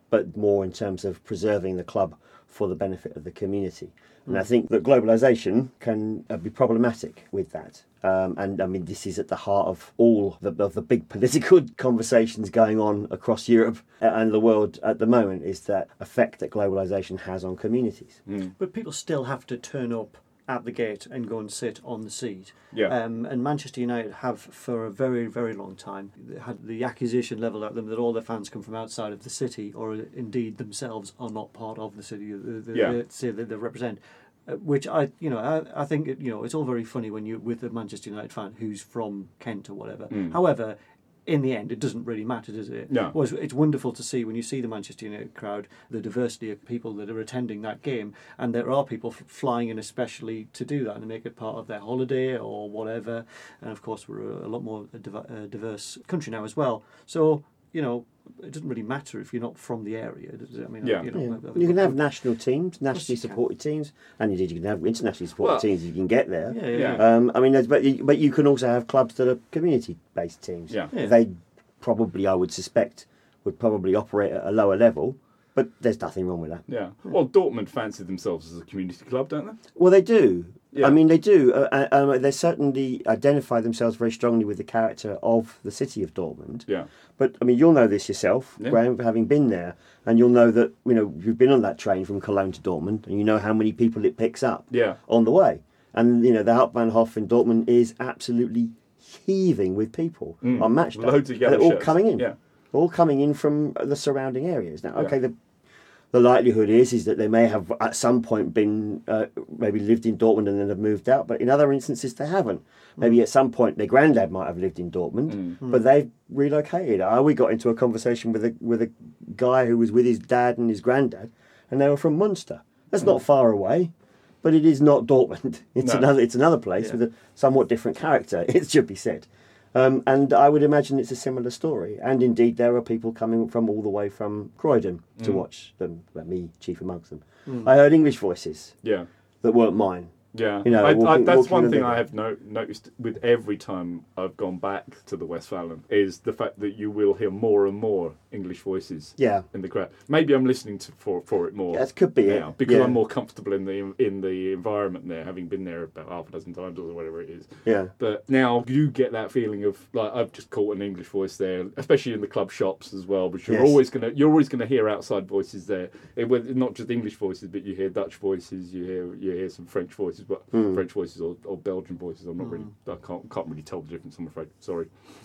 Speaker 5: but more in terms of preserving the club for the benefit of the community. And I think that globalisation can uh, be problematic with that. Um, and I mean, this is at the heart of all the, of the big political conversations going on across Europe and the world at the moment, is that effect that globalisation has on communities.
Speaker 3: Mm.
Speaker 4: But people still have to turn up at the gate and go and sit on the seat.
Speaker 3: Yeah.
Speaker 4: Um, and Manchester United have, for a very, very long time, had the accusation levelled at them that all their fans come from outside of the city, or indeed themselves are not part of the city the, the,
Speaker 3: Yeah.
Speaker 4: the city that they represent. Uh, which I, you know, I, I think it, you know, it's all very funny when you with a Manchester United fan who's from Kent or whatever.
Speaker 3: Mm.
Speaker 4: However, in the end, it doesn't really matter, does it?
Speaker 3: No.
Speaker 4: Well, it's, it's wonderful to see when you see the Manchester United crowd, the diversity of people that are attending that game, and there are people f- flying in especially to do that and make it part of their holiday or whatever. And of course, we're a, a lot more div- uh, diverse country now as well. So, you know, it doesn't really matter if you're not from the area, does it? I mean,
Speaker 3: Yeah.
Speaker 4: you know,
Speaker 5: Yeah.
Speaker 4: I've- I've
Speaker 5: You can
Speaker 4: got-
Speaker 5: have national teams, nationally
Speaker 4: you can.
Speaker 5: supported teams, and indeed you can have internationally supported
Speaker 3: Well,
Speaker 5: teams if you can get there.
Speaker 4: Yeah, yeah,
Speaker 3: Yeah.
Speaker 4: yeah.
Speaker 5: Um, I mean, there's- but you, but you can also have clubs that are community-based teams.
Speaker 3: Yeah.
Speaker 4: Yeah.
Speaker 5: They probably, I would suspect, would probably operate at a lower level, but there's nothing wrong with that.
Speaker 3: Yeah. Well, Dortmund fancy themselves as a community club, don't they?
Speaker 5: Well, they do.
Speaker 3: Yeah.
Speaker 5: I mean, they do. Uh, uh, they certainly identify themselves very strongly with the character of the city of Dortmund.
Speaker 3: Yeah.
Speaker 5: But I mean, you'll know this yourself,
Speaker 3: Yeah.
Speaker 5: Graham, having been there, and you'll know that you know you've been on that train from Cologne to Dortmund, and you know how many people it picks up
Speaker 3: Yeah.
Speaker 5: on the way. And you know the Hauptbahnhof in Dortmund is absolutely heaving with people
Speaker 3: Mm.
Speaker 5: on match day.
Speaker 3: Loads of
Speaker 5: And
Speaker 3: yellow
Speaker 5: they're all
Speaker 3: shirts.
Speaker 5: coming in,
Speaker 3: Yeah.
Speaker 5: all coming in from the surrounding areas. Now, okay,
Speaker 3: Yeah.
Speaker 5: the the likelihood is is that they may have at some point been uh, maybe lived in Dortmund and then have moved out, but in other instances they haven't. Maybe at some point their granddad might have lived in Dortmund,
Speaker 3: Mm.
Speaker 5: but they've relocated. Uh, we got into a conversation with a with a guy who was with his dad and his granddad, and they were from Munster. That's not far away, but it is not Dortmund. It's
Speaker 3: No.
Speaker 5: another it's another place
Speaker 4: Yeah.
Speaker 5: with a somewhat different character. It should be said. Um, and I would imagine it's a similar story. And indeed, there are people coming from all the way from Croydon to
Speaker 3: Mm.
Speaker 5: watch them, well, me chief amongst them. I heard English voices
Speaker 3: Yeah.
Speaker 5: that weren't mine.
Speaker 3: Yeah,
Speaker 5: You know,
Speaker 3: I, I,
Speaker 5: walking-
Speaker 3: that's
Speaker 5: walking
Speaker 3: one
Speaker 5: the
Speaker 3: thing
Speaker 5: river.
Speaker 3: I have no, noticed with every time I've gone back to the Westfalen is the fact that you will hear more and more English voices
Speaker 5: Yeah,
Speaker 3: in the crowd. Maybe I'm listening to for for it more
Speaker 5: that could be
Speaker 3: now
Speaker 5: it.
Speaker 3: because
Speaker 5: yeah.
Speaker 3: I'm more comfortable in the in the environment there, having been there about half a dozen times or whatever it is.
Speaker 5: Yeah,
Speaker 3: But now you get that feeling of like I've just caught an English voice there, especially in the club shops as well, which you're
Speaker 5: Yes.
Speaker 3: always gonna you're always gonna hear outside voices there. It, was not just English voices, but you hear Dutch voices, you hear you hear some French voices, but
Speaker 5: Hmm.
Speaker 3: French voices or, or Belgian voices. I'm not really I can't can't really tell the difference. I'm afraid. Sorry,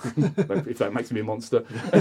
Speaker 3: if that makes me a monster.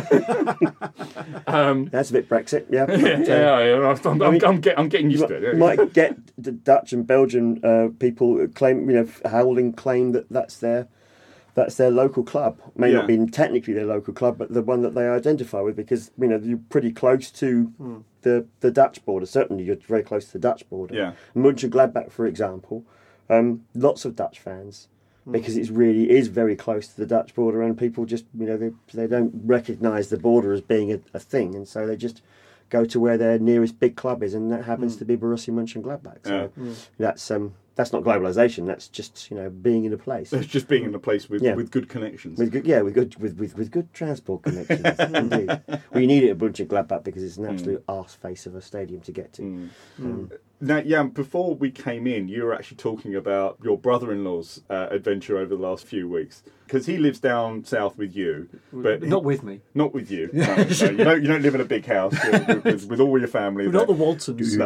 Speaker 3: um,
Speaker 5: that's a bit Brexit. Yeah,
Speaker 3: yeah,
Speaker 5: So
Speaker 3: yeah, yeah, I'm, I'm,
Speaker 5: I mean,
Speaker 3: I'm, get, I'm getting used
Speaker 5: you
Speaker 3: to
Speaker 5: might,
Speaker 3: it.
Speaker 5: might get the Dutch and Belgian uh, people claim, you know, howling claim that that's their that's their local club. May
Speaker 3: Yeah.
Speaker 5: not be technically their local club, but the one that they identify with, because you know you're pretty close to the the Dutch border. Certainly, you're very close to the Dutch border.
Speaker 3: Yeah.
Speaker 5: Mönchengladbach, for example, um, lots of Dutch fans. Because it's really is very close to the Dutch border, and people just you know they they don't recognise the border as being a, a thing, and so they just go to where their nearest big club is, and that happens to be Borussia Mönchengladbach. So that's um that's not globalisation. That's just you know being in a place
Speaker 3: It's just being in a place with,
Speaker 5: Yeah.
Speaker 3: with good connections.
Speaker 5: with good yeah with good with with, with good transport connections. Indeed, well you need it at Mönchengladbach because it's an absolute arse face of a stadium to get to.
Speaker 3: Mm.
Speaker 5: Um,
Speaker 3: Now, yeah, before we came in, you were actually talking about your brother-in-law's uh, adventure over the last few weeks because he lives down south with you, but
Speaker 4: not with me.
Speaker 3: not with you. No, no, you don't. You don't live in a big house with, with, with all your family.
Speaker 4: We're
Speaker 3: there.
Speaker 4: not the Waltons.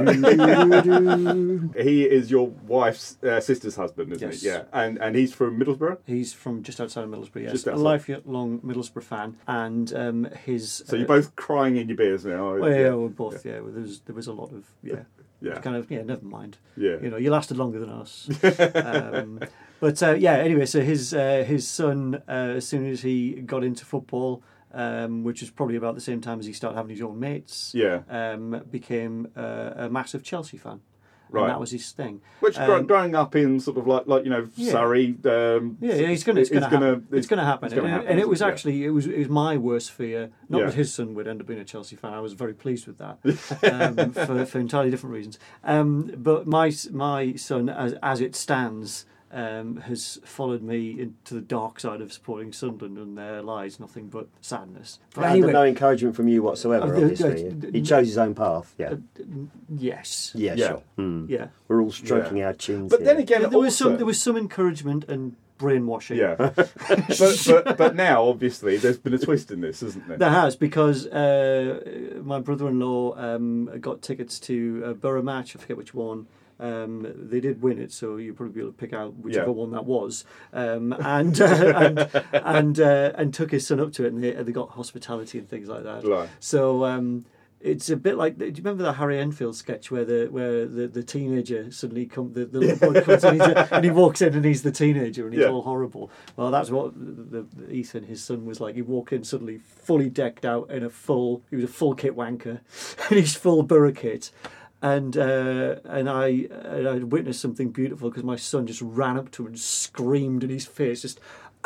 Speaker 3: He is your wife's uh, sister's husband, isn't
Speaker 4: Yes.
Speaker 3: he? Yeah, and and he's from Middlesbrough.
Speaker 4: He's from just outside of Middlesbrough. Yes,
Speaker 3: Just
Speaker 4: a
Speaker 3: outside.
Speaker 4: lifelong Middlesbrough fan, and um, his.
Speaker 3: So you're
Speaker 4: uh,
Speaker 3: both crying in your beers now.
Speaker 4: Well, yeah, we're both. Yeah, well, there was there was a lot of yeah.
Speaker 3: Yeah.
Speaker 4: Kind of yeah. Never mind.
Speaker 3: Yeah.
Speaker 4: You know, you lasted longer than us. um, but uh, yeah. Anyway, so his uh, his son, uh, as soon as he got into football, um, which was probably about the same time as he started having his own mates,
Speaker 3: Yeah.
Speaker 4: um, became uh, a massive Chelsea fan.
Speaker 3: Right.
Speaker 4: And that was his thing.
Speaker 3: Which gr-
Speaker 4: Um,
Speaker 3: growing up in sort of like like you know
Speaker 4: Yeah.
Speaker 3: Surrey. Um,
Speaker 4: Yeah, yeah, it's gonna, it's gonna,
Speaker 3: gonna-
Speaker 4: happen. It's, gonna happen.
Speaker 3: it's gonna
Speaker 4: and,
Speaker 3: happen,
Speaker 4: and it
Speaker 3: isn't
Speaker 4: was
Speaker 3: it? Yeah.
Speaker 4: actually, it was, it was my worst fear. Not
Speaker 3: Yeah.
Speaker 4: that his son would end up being a Chelsea fan. I was very pleased with that um, for, for entirely different reasons. Um, but my my son, as as it stands, um, has followed me into the dark side of supporting Sunderland, and there lies nothing but sadness. But
Speaker 5: But
Speaker 4: anyway,
Speaker 5: under no encouragement from you whatsoever,
Speaker 4: Uh,
Speaker 5: obviously.
Speaker 4: uh,
Speaker 5: He chose his own path, yeah.
Speaker 4: uh, yes,
Speaker 5: Yeah,
Speaker 3: Yeah.
Speaker 5: sure. Hmm.
Speaker 4: yeah.
Speaker 5: We're all stroking
Speaker 3: Yeah.
Speaker 5: our chins
Speaker 3: But
Speaker 5: here.
Speaker 3: then again,
Speaker 4: Yeah, there was
Speaker 3: also-
Speaker 4: some there was some encouragement and brainwashing.
Speaker 3: Yeah, but, but but now obviously there's been a twist in this, isn't there?
Speaker 4: There has, because uh, my brother-in-law um, got tickets to a Borough match. I forget which one. Um, they did win it, so you'll probably be able to pick out whichever
Speaker 3: Yeah.
Speaker 4: one that was. Um, and uh, and and, uh, and took his son up to it, and they, they got hospitality and things like that.
Speaker 3: Right.
Speaker 4: So um, it's a bit like. Do you remember the Harry Enfield sketch where the where the, the teenager suddenly come the, the little boy comes in, and, he's- and he walks in and he's the teenager and he's
Speaker 3: Yeah.
Speaker 4: all horrible. Well, that's what the, the Ethan, his son, was like. He walked in suddenly fully decked out in a full. He was a full kit wanker, in his full Borough kit. And uh, and I and I witnessed something beautiful because my son just ran up to him and screamed in his face, just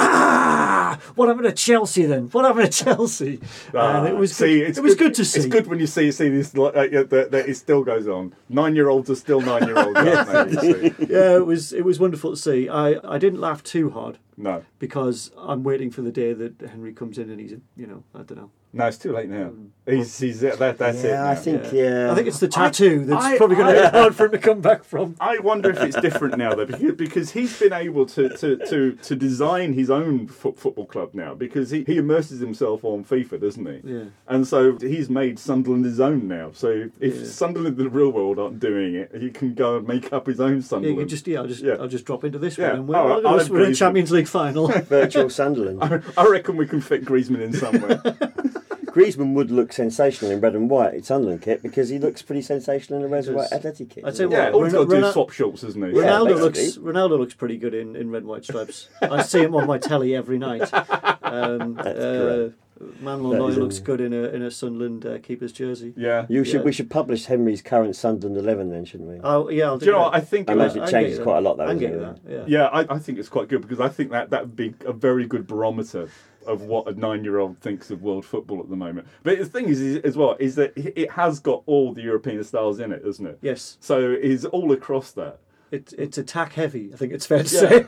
Speaker 4: ah! What happened to Chelsea then? What happened to Chelsea? and it was
Speaker 3: see,
Speaker 4: good.
Speaker 3: it's
Speaker 4: it was good, to see.
Speaker 3: It's good when you see see this like, uh, yeah, that, that it still goes on. Nine year olds are still nine year olds, aren't they? You see?
Speaker 4: Yeah, it was it was wonderful to see. I, I didn't laugh too hard
Speaker 3: No,
Speaker 4: because I'm waiting for the day that Henry comes in and he's, you know, I don't know.
Speaker 3: no, it's too late now. He's he's that that's it.
Speaker 5: yeah,
Speaker 3: Now.
Speaker 5: I think, yeah.
Speaker 4: I think it's the tattoo that's
Speaker 3: I-
Speaker 4: probably going to
Speaker 3: I-
Speaker 4: be hard for him to come back from.
Speaker 3: I wonder if it's different now though, because, because he's been able to, to, to, to design his own fo- football club now, because he, he immerses himself on FIFA, doesn't he?
Speaker 4: Yeah.
Speaker 3: And so he's made Sunderland his own now. So if
Speaker 4: Yeah.
Speaker 3: Sunderland in the real world aren't doing it, he can go and make up his own
Speaker 4: Yeah,
Speaker 3: Sunderland.
Speaker 4: you could just yeah, I'll just
Speaker 3: Yeah.
Speaker 4: I'll just drop into this
Speaker 3: Yeah.
Speaker 4: one and we're,
Speaker 3: Oh,
Speaker 4: look at
Speaker 3: I
Speaker 4: us, we're in
Speaker 3: agree.
Speaker 4: Champions League final.
Speaker 5: Virtual Sunderland.
Speaker 3: I, I reckon we can fit Griezmann in somewhere.
Speaker 5: Griezmann would look sensational in red and white Sunderland kit because he looks pretty sensational in a red and
Speaker 4: does.
Speaker 5: white Athletic kit.
Speaker 4: I'd say
Speaker 3: yeah,
Speaker 4: what,
Speaker 3: all he's got to do
Speaker 4: Ronaldo-
Speaker 3: is swap shorts, isn't he?
Speaker 5: Yeah,
Speaker 4: Ronaldo
Speaker 5: basically.
Speaker 4: looks Ronaldo looks pretty good in, in red and white stripes. I see him on my telly every night. Um,
Speaker 5: That's
Speaker 4: uh, Manuel
Speaker 5: That
Speaker 4: Neuer
Speaker 5: is
Speaker 4: looks
Speaker 5: a-
Speaker 4: good in a in a Sunderland uh, keeper's jersey.
Speaker 3: Yeah.
Speaker 5: You should.
Speaker 4: Yeah.
Speaker 5: We should publish Henry's current Sunderland eleven then, shouldn't we?
Speaker 4: Oh yeah, I'll do,
Speaker 3: Do you know
Speaker 4: that.
Speaker 3: what? I think
Speaker 5: I
Speaker 3: it
Speaker 5: imagine
Speaker 3: was-
Speaker 5: it
Speaker 4: I
Speaker 5: changes
Speaker 4: get
Speaker 5: quite a
Speaker 4: that.
Speaker 5: lot, though.
Speaker 4: I
Speaker 5: doesn't
Speaker 4: get
Speaker 5: it?
Speaker 4: that. Yeah.
Speaker 3: Yeah, I, I think it's quite good because I think that that would be a very good barometer of what a nine-year-old thinks of world football at the moment. But the thing is, is as well, is that it has got all the European styles in it, doesn't it?
Speaker 4: Yes,
Speaker 3: So it's all across that.
Speaker 4: it, it's attack heavy. I think it's fair to
Speaker 3: Yeah.
Speaker 4: say.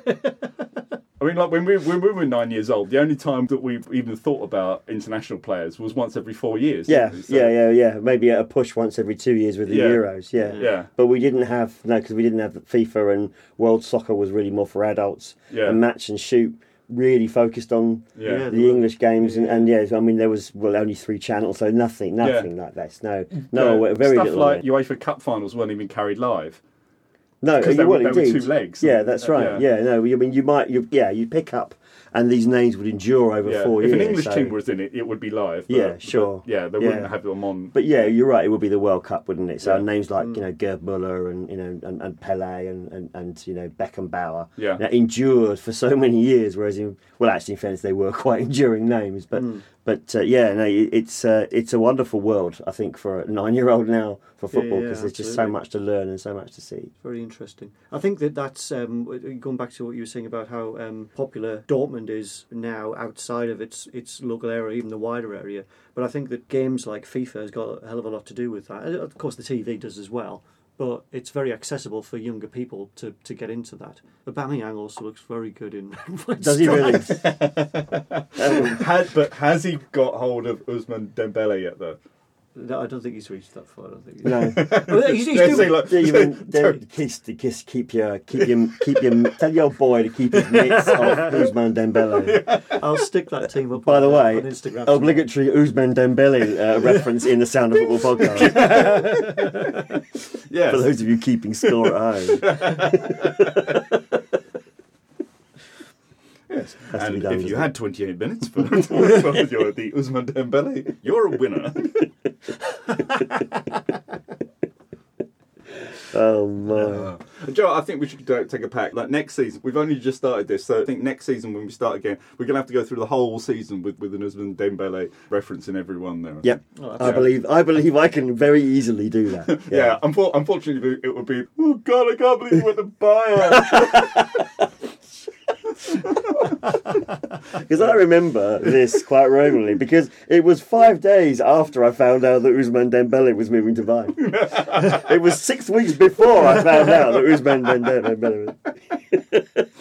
Speaker 3: I mean, like when we when we were nine years old, the only time that we even thought about international players was once every four years.
Speaker 5: Yeah,
Speaker 3: didn't we? So-
Speaker 5: yeah, yeah, yeah. Maybe at a push once every two years with the
Speaker 3: Yeah.
Speaker 5: Euros. Yeah.
Speaker 3: Yeah.
Speaker 5: But we didn't have no, because we didn't have FIFA, and World Soccer was really more for adults.
Speaker 3: Yeah.
Speaker 5: And Match and Shoot really focused on
Speaker 3: Yeah.
Speaker 4: Yeah.
Speaker 5: the English games, and, and yeah, I mean there was well only three channels, so nothing, nothing like this. No, no,
Speaker 3: Yeah.
Speaker 5: very
Speaker 3: Stuff
Speaker 5: little.
Speaker 3: like
Speaker 5: of it.
Speaker 3: UEFA Cup finals weren't even carried live.
Speaker 5: No,
Speaker 3: 'Cause
Speaker 5: you
Speaker 3: they were-
Speaker 5: well,
Speaker 3: they were
Speaker 5: indeed.
Speaker 3: two legs.
Speaker 5: Yeah, that's right.
Speaker 3: Yeah.
Speaker 5: Yeah, no, I mean you might, you, yeah, you pick up, and these names would endure over
Speaker 3: Yeah.
Speaker 5: four
Speaker 3: If
Speaker 5: years.
Speaker 3: an English
Speaker 5: so-
Speaker 3: team was in it, it would be live. But,
Speaker 5: Yeah, sure.
Speaker 3: but, yeah, they
Speaker 5: Yeah.
Speaker 3: wouldn't have them on.
Speaker 5: But yeah, you're right. It would be the World Cup, wouldn't it? So
Speaker 3: Yeah.
Speaker 5: names like you know Gerd Muller and you know and, and Pele and, and, and you know Beckenbauer,
Speaker 3: Yeah.
Speaker 5: now, endured for so many years. Whereas in well, actually, in fairness, they were quite enduring names. But but uh, yeah, no, it, it's uh, it's a wonderful world. I think for a nine-year-old now for football
Speaker 4: yeah,
Speaker 5: because there's just so
Speaker 4: absolutely.
Speaker 5: much to learn and so much to see.
Speaker 4: Very interesting. I think that that's um, going back to what you were saying about how um, popular Dortmund is now outside of its its local area, even the wider area. But I think that games like FIFA has got a hell of a lot to do with that. And of course, the T V does as well. But it's very accessible for younger people to, to get into that. Aubameyang also looks very good in White
Speaker 5: Does he really?
Speaker 3: Had, but has he got hold of Ousmane Dembele yet, though?
Speaker 4: No, I don't think he's reached that far. I don't think. He's...
Speaker 5: No.
Speaker 4: Well, he's, he's
Speaker 3: Let's
Speaker 4: doing-
Speaker 3: say, like,
Speaker 5: Do you mean, do- kiss, kiss, keep your, keep your, keep your, tell your boy to keep his mitts off Ousmane Dembele.
Speaker 4: I'll stick that team up.
Speaker 5: By
Speaker 4: on,
Speaker 5: the way,
Speaker 4: on Instagram.
Speaker 5: obligatory Ousmane Dembele uh, reference in the Sound of Football podcast.
Speaker 3: Yes.
Speaker 5: For those of you keeping score at home.
Speaker 3: Yes.
Speaker 5: Has to be
Speaker 3: And
Speaker 5: done,
Speaker 3: if you
Speaker 5: doesn't
Speaker 3: had twenty-eight minutes for, for your, the Ousmane Dembele, you're a winner.
Speaker 5: Oh my!
Speaker 3: Uh, Joe, I think we should uh, take a pack. Like next season, we've only just started this, so I think next season when we start again, we're going to have to go through the whole season with with an Ousmane Dembele referencing everyone there.
Speaker 5: Yep,
Speaker 4: Oh,
Speaker 5: I believe I believe I can very easily do that.
Speaker 3: Yeah, unfor- unfortunately, it would be, oh God, I can't believe you went to Bayern.
Speaker 5: Because I remember this quite regularly because it was five days after I found out that Ousmane Dembele was moving to Bayern. It was six weeks before I found out that Ousmane Dembele.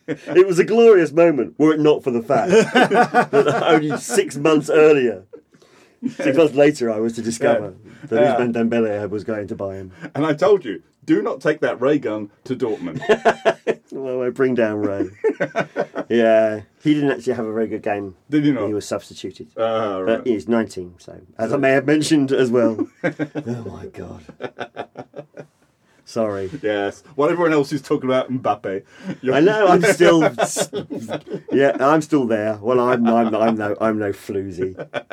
Speaker 5: It was a glorious moment, were it not for the fact that only six months earlier, six months later, I was to discover
Speaker 3: Yeah.
Speaker 5: that
Speaker 3: Yeah.
Speaker 5: Ousmane Dembele was going to buy him.
Speaker 3: And I told you, do not take that ray gun to Dortmund.
Speaker 5: Well, I bring down Ray. Yeah, he didn't actually have a very good game.
Speaker 3: Did you not?
Speaker 5: He was substituted.
Speaker 3: Ah, right.
Speaker 5: But he's nineteen, so as I may have mentioned as well. Oh my God. Sorry.
Speaker 3: Yes. While everyone else is talking about Mbappe. you're-
Speaker 5: I know. I'm still. Yeah, I'm still there. Well, I'm. I'm. I'm no. I'm no floozy.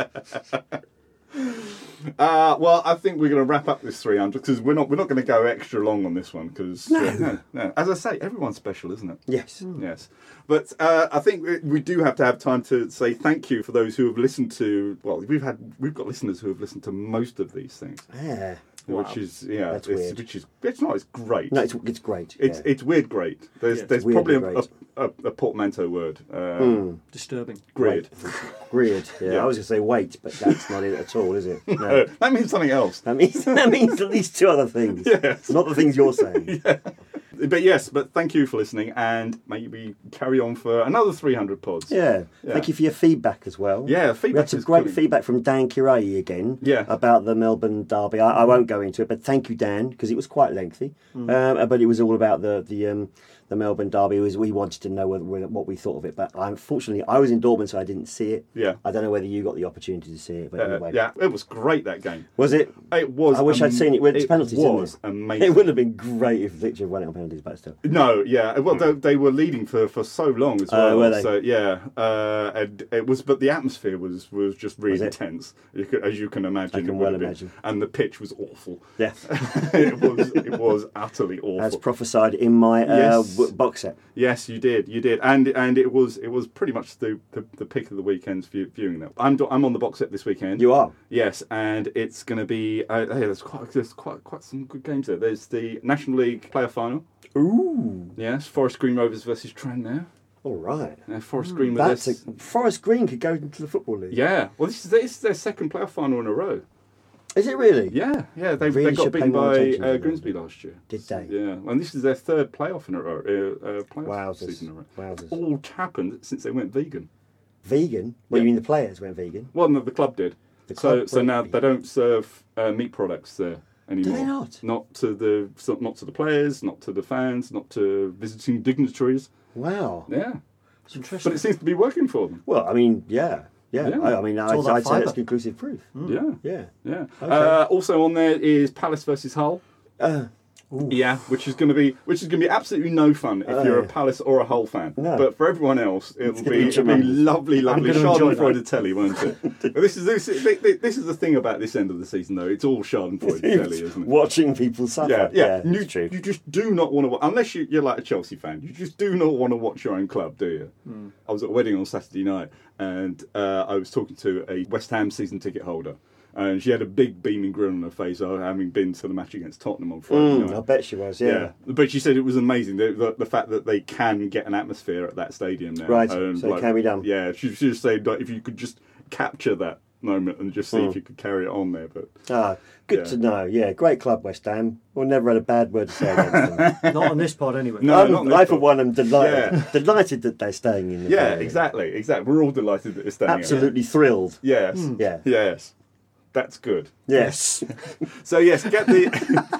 Speaker 3: Uh, well, I think we're going to wrap up this three hundred because we're not we're not going to go extra long on this one because no. Uh, no, no. As I say, everyone's special, isn't it?
Speaker 5: Yes.
Speaker 3: Yes, but uh, I think we- we do have to have time to say thank you for those who have listened to. Well, we've had we've got listeners who have listened to most of these things,
Speaker 5: Yeah.
Speaker 3: which is yeah,
Speaker 5: That's
Speaker 3: it's,
Speaker 5: weird.
Speaker 3: which is it's not it's great.
Speaker 5: No, it's it's great.
Speaker 3: It's
Speaker 5: yeah.
Speaker 3: it's weird great. There's
Speaker 4: Yeah, it's
Speaker 3: there's
Speaker 5: weirdly
Speaker 3: probably a,
Speaker 5: great.
Speaker 3: a, a, a portmanteau word. Um,
Speaker 5: Mm.
Speaker 4: Disturbing.
Speaker 3: Great.
Speaker 5: Weird. Yeah.
Speaker 3: Yeah.
Speaker 5: I was going to say wait, but that's not it at all, is it? No.
Speaker 3: Uh, that means something else.
Speaker 5: That means that means at least two other things.
Speaker 3: Yes.
Speaker 5: Not the things you're saying.
Speaker 3: But yes, but thank you for listening, and maybe carry on for another three hundred pods.
Speaker 5: Yeah.
Speaker 3: Yeah.
Speaker 5: Thank you for your feedback as well.
Speaker 3: Yeah,
Speaker 5: We
Speaker 3: feedback
Speaker 5: had some
Speaker 3: is
Speaker 5: great
Speaker 3: coming.
Speaker 5: feedback from Dan Kirai again
Speaker 3: Yeah.
Speaker 5: about the Melbourne derby. I, I won't go into it, but thank you, Dan, because it was quite lengthy.
Speaker 3: Mm.
Speaker 5: Um, but it was all about the the um, the Melbourne derby. It was, we wanted to know whether, whether, what we thought of it. But unfortunately, I was in Dortmund, so I didn't see it.
Speaker 3: Yeah.
Speaker 5: I don't know whether you got the opportunity to see it. But
Speaker 3: Uh,
Speaker 5: anyway.
Speaker 3: yeah, it was great, that game.
Speaker 5: Was it?
Speaker 3: It was.
Speaker 5: I wish I'd seen it. Went to
Speaker 3: it
Speaker 5: penalties, didn't
Speaker 3: was
Speaker 5: it?
Speaker 3: amazing.
Speaker 5: It would have been great if Victor won it on penalties, but still.
Speaker 3: No, yeah. Well, they, they were leading for, for so long as
Speaker 5: Oh,
Speaker 3: well.
Speaker 5: were they?
Speaker 3: So yeah, uh, and it was. But the atmosphere was was just really
Speaker 5: Was it?
Speaker 3: intense, you could, as you can imagine.
Speaker 5: I can
Speaker 3: it would
Speaker 5: well
Speaker 3: have been.
Speaker 5: imagine.
Speaker 3: And the pitch was awful.
Speaker 5: Yeah.
Speaker 3: it was. It was utterly awful.
Speaker 5: As prophesied in my uh,
Speaker 3: Yes.
Speaker 5: w- box set.
Speaker 3: Yes, you did, you did, and and it was it was pretty much the the, the pick of the weekend's view, viewing that. I'm do- I'm on the box set this weekend.
Speaker 5: You are.
Speaker 3: Yes, and it's going to be. Uh, hey, there's quite there's quite quite some good games there. There's the National League player final.
Speaker 5: Ooh.
Speaker 3: Yes, Forest Green Rovers versus Tranmere.
Speaker 5: All right.
Speaker 3: Uh, Forest Green with
Speaker 5: That's
Speaker 3: this.
Speaker 5: a, Forest Green could go into the Football League.
Speaker 3: Yeah, well, this is, this is their second playoff final in a row.
Speaker 5: Is it really?
Speaker 3: Yeah, yeah, they,
Speaker 5: Really
Speaker 3: they got
Speaker 5: should pay
Speaker 3: beaten
Speaker 5: more
Speaker 3: by
Speaker 5: attention to
Speaker 3: uh,
Speaker 5: them.
Speaker 3: Grimsby last year.
Speaker 5: Did they?
Speaker 3: Yeah, and this is their third playoff in a row. Uh, uh, playoff
Speaker 5: Wowzers.
Speaker 3: season in a row.
Speaker 5: Wowzers.
Speaker 3: All happened since they went vegan.
Speaker 5: Vegan? Well,
Speaker 3: Yeah.
Speaker 5: you mean the players went vegan?
Speaker 3: Well, no, the club did.
Speaker 5: The
Speaker 3: so,
Speaker 5: club
Speaker 3: so
Speaker 5: went
Speaker 3: now
Speaker 5: vegan.
Speaker 3: they don't serve uh, meat products there anymore.
Speaker 5: they not?
Speaker 3: Not to the, so- not to the players, not to the fans, not to visiting dignitaries.
Speaker 5: Wow.
Speaker 3: Yeah,
Speaker 4: It's interesting.
Speaker 3: but it seems to be working for them.
Speaker 5: Well, I mean, yeah. Yeah.
Speaker 3: Yeah.
Speaker 5: I, I mean, I'd,
Speaker 4: all that
Speaker 5: I'd say that's
Speaker 4: fibre.
Speaker 5: conclusive proof.
Speaker 3: Yeah,
Speaker 5: Yeah.
Speaker 3: yeah.
Speaker 5: Okay.
Speaker 3: Uh, also on there is Palace versus Hull.
Speaker 5: Uh,
Speaker 3: Yeah, which is going to be which is going to be absolutely no fun if
Speaker 5: Oh,
Speaker 3: you're a
Speaker 5: yeah.
Speaker 3: Palace or a Hull fan.
Speaker 5: No.
Speaker 3: But for everyone else, it'll
Speaker 5: gonna
Speaker 3: be,
Speaker 5: be
Speaker 3: it'll be
Speaker 5: tremendous.
Speaker 3: lovely, lovely
Speaker 4: gonna enjoy
Speaker 3: Schadenfreude
Speaker 4: that.
Speaker 3: telly, won't it? But this is this, is- this is the thing about this end of the season, though. It's all Schadenfreude telly, isn't it?
Speaker 5: Watching people suffer.
Speaker 3: Yeah, yeah.
Speaker 5: it's
Speaker 3: you,
Speaker 5: true.
Speaker 3: you just do not want to, unless you, you're like a Chelsea fan, you just do not want to watch your own club, do you?
Speaker 5: Hmm.
Speaker 3: I was at a wedding on Saturday night, and uh, I was talking to a West Ham season ticket holder, and she had a big beaming grin on her face, uh, having been to the match against Tottenham on Friday
Speaker 5: Mm,
Speaker 3: night.
Speaker 5: I bet she was,
Speaker 3: Yeah.
Speaker 5: yeah.
Speaker 3: But she said it was amazing, the, the, the fact that they can get an atmosphere at that stadium now.
Speaker 5: Right,
Speaker 3: And,
Speaker 5: so it can be done.
Speaker 3: Yeah, she, she just said like, if you could just capture that moment and just see
Speaker 5: Mm.
Speaker 3: if you could carry it on there. But
Speaker 5: Ah, good
Speaker 3: Yeah.
Speaker 5: to know. Yeah, great club, West Ham. We've never had a bad word to say against them.
Speaker 4: Not on this pod, anyway.
Speaker 3: No,
Speaker 5: I'm-
Speaker 3: not this
Speaker 5: I, for
Speaker 3: pod.
Speaker 5: one, am delighted,
Speaker 3: Yeah.
Speaker 5: delighted that they're staying in the
Speaker 3: yeah,
Speaker 5: Premier League.
Speaker 3: exactly, exactly. We're all delighted that they're standing
Speaker 5: Absolutely thrilled.
Speaker 3: Out. Yes,
Speaker 5: Yeah.
Speaker 3: yes. That's good.
Speaker 5: Yes.
Speaker 3: So yes, get the.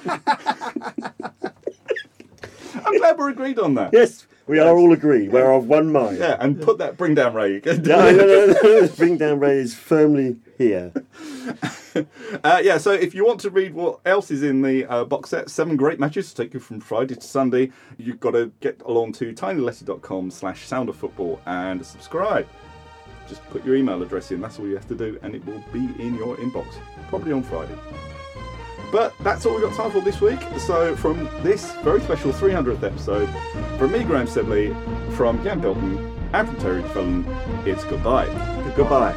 Speaker 3: I'm glad we're agreed on that.
Speaker 5: Yes, we are all agreed. We're of one mind.
Speaker 3: Yeah, and put that bring down Ray.
Speaker 5: No, no, no, no. Bring Down Ray is firmly here.
Speaker 3: Uh, yeah, so if you want to read what else is in the uh, box set, seven great matches to take you from Friday to Sunday, you've got to get along to tinyletter.com slash sound of football and subscribe. Just put your email address in, that's all you have to do, and it will be in your inbox, probably on Friday. But that's all we've got time for this week. So from this very special three hundredth episode, from me, Graham Sibley, from Jan Belton, and from Terry Fellon, it's goodbye.
Speaker 5: Goodbye.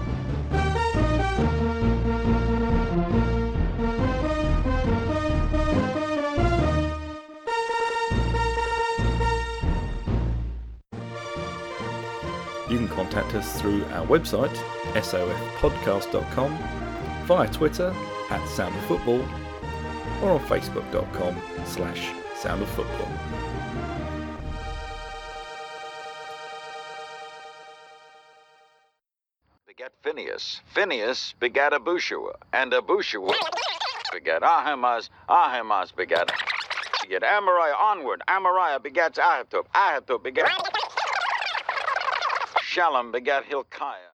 Speaker 6: You can contact us through our website, sof podcast dot com, via Twitter at Sound of Football, or on facebook dot com slash Sound of Football.
Speaker 7: begat Phineas. Phineas begat Abushua. And Abushua begat Ahimaaz. Ahimaaz begat begat Amariah onward. Amariah begats Ahitub. Ahitub begat Shalom begat Hilkiah.